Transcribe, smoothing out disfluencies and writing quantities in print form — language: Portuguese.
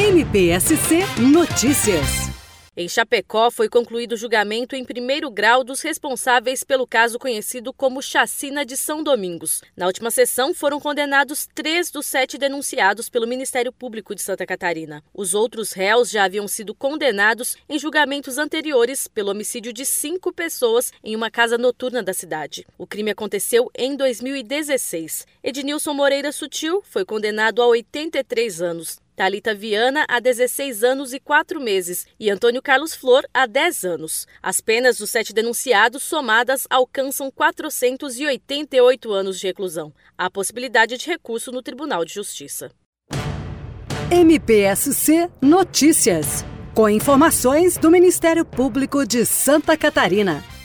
MPSC Notícias. Em Chapecó, foi concluído o julgamento em primeiro grau dos responsáveis pelo caso conhecido como Chacina de São Domingos. Na última sessão, foram condenados 3 dos 7 denunciados pelo Ministério Público de Santa Catarina. Os outros réus já haviam sido condenados em julgamentos anteriores pelo homicídio de 5 pessoas em uma casa noturna da cidade. O crime aconteceu em 2016. Ednilson Moreira Sutil foi condenado a 83 anos. Thalita Viana, a 16 anos e 4 meses, e Antônio Carlos Flor, a 10 anos. As penas dos 7 denunciados somadas alcançam 488 anos de reclusão. Há possibilidade de recurso no Tribunal de Justiça. MPSC Notícias, com informações do Ministério Público de Santa Catarina.